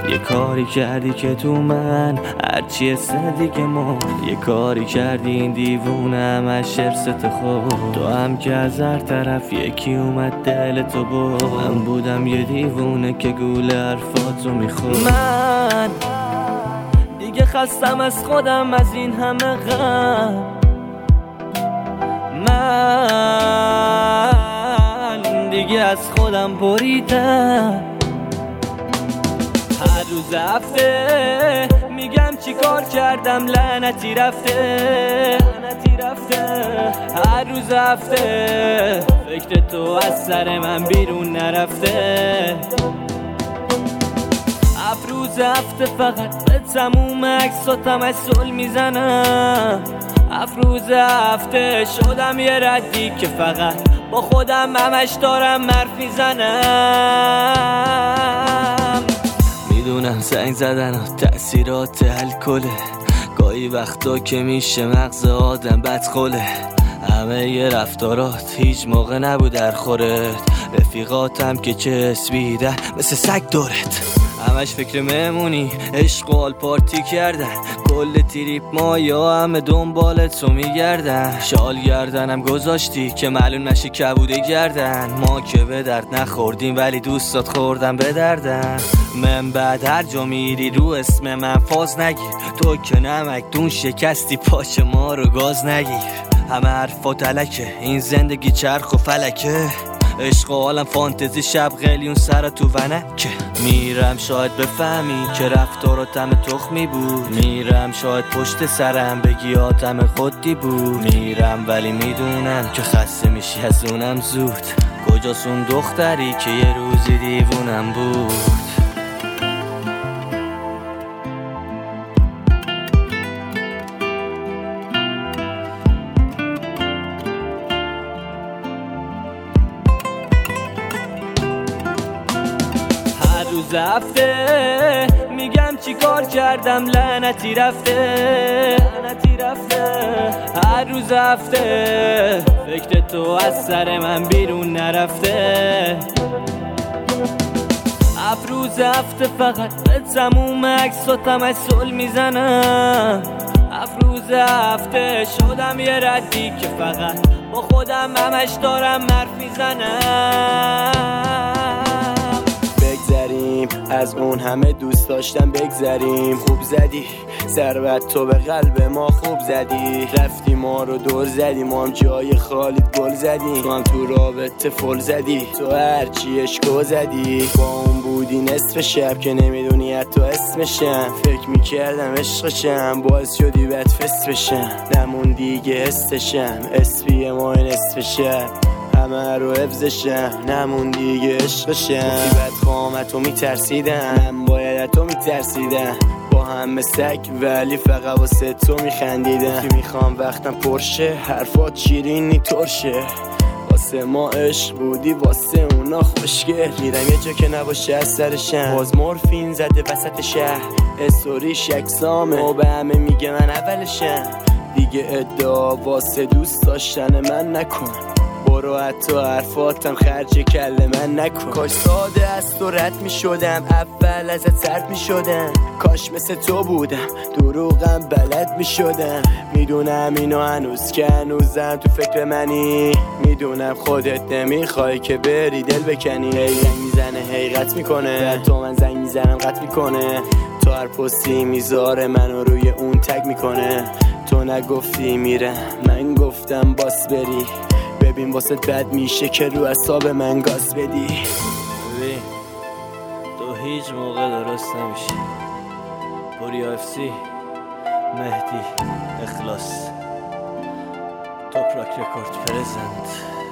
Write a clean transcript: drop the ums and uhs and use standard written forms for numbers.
یه کاری کردی که تو من هرچی اسم دیگه یه کاری کردی این دیوونه همش ارست خود. تو هم که از هر طرف یکی اومد دلتو برد. من بودم یه دیوونه که گول حرفاتو میخورد. من دیگه خستم از خودم، از این همه غم. من دیگه از خودم بریدم. هر روز هفته میگم چی کار کردم، لعنتی رفته. هر روز هفته فکر تو از سر من بیرون نرفته. روز هفته فقط به تموم عکساتم اصول میزنم. روز هفته شدم یه ردی که فقط با خودم همش دارم حرف میزنم. میدونم زنگ زدن و تأثیرات الکله، گاهی وقتا که میشه مغز آدم بدخله. همه یه رفتارات هیچ موقع نبود در خورت. رفیقاتم که چسبیدن مثل سگ دورت، همش فکر مهمونی عشق و حال پارتی کردن. کل تریپ ما یا همه دنبالت رو میگردن. شال گردنم گذاشتی که معلوم نشی کبوده گردن. ما که به درد نخوردیم ولی دوستات خوردن به دردن. من بعد هر جا میری رو اسم من فاز نگیر. تو که نمک دون شکستی پاچ ما رو گاز نگیر. همه حرفات علکه، این زندگی چرخ و فلکه. عشق و عالم فانتزی شب قلیون سر تو ونکه. میرم شاید بفهمی که رفتاراتم تخمی بود. میرم شاید پشت سرم بگی آدم خودی بود. میرم ولی میدونم که خسته میشی از اونم زود. کجاست اون دختری که یه روزی دیوونم بود. روز هفته میگم چی کار کردم، لعنتی رفته. هر روز هفته فکر تو از سر من بیرون نرفته. روز هفته فقط به تموم عکساتم اصول میزنم. روز هفته شدم یه ردی که فقط با خودم همش دارم حرف میزنم. از اون همه دوست داشتم بگذریم. خوب زدی ثروت تو به قلب ما خوب زدی. رفتی ما رو دور زدی، ما هم جای خالیت گل زدی. تو هم تو رابطه فل زدی، تو هرچی اشکو زدی. با اون بودی نصف شب که نمیدونی حتی اسمشم. فکر میکردم عشقشم، باعث شدی بد فس بشم. نمون دیگه حسشم، اسپی ما نصف شب. همه رو حفظشم، نمون دیگه عشقشم. گفتی بد قامتو میترسیدم، من باید تو میترسیدم. با همه سگ ولی فقط واسه تو میخندیدم. گفتی میخوام وقتم پرشه، حرفات شیرینی ترشه. واسه ما عشق بودی، واسه اونا خوشگل. میرم یه جا که نباشه از سرشم. باز مورفین زده وسط شهر، استوریش یکسامه و به همه میگه من اولشم. دیگه ادعا واسه دوست داشتن من نکن، برو حتی حرفاتم خرج کله من نکن. کاش ساده از تو رد می شدم، اول ازت سرد می شدم. کاش مثل تو بودم، دروغم بلد می شدم. میدونم اینو هنوز که هنوزم تو فکر منی. میدونم خودت نمیخوای که بری دل بکنی. هی زنگ میزنه هی قط میکنه، در تو من زنگ میزنم قط میکنه. تو هر پستی میذاره منو روی اون تگ میکنه. تو نگفتی میرم، من گفتم باس بری. ببین واسه بد میشه که رو اعصاب من گاز بدی. ببین تو هیچ موقع درست نمیشی. پوریا افسی، مهدی، اخلاص، توپراک رکورد پرزنت.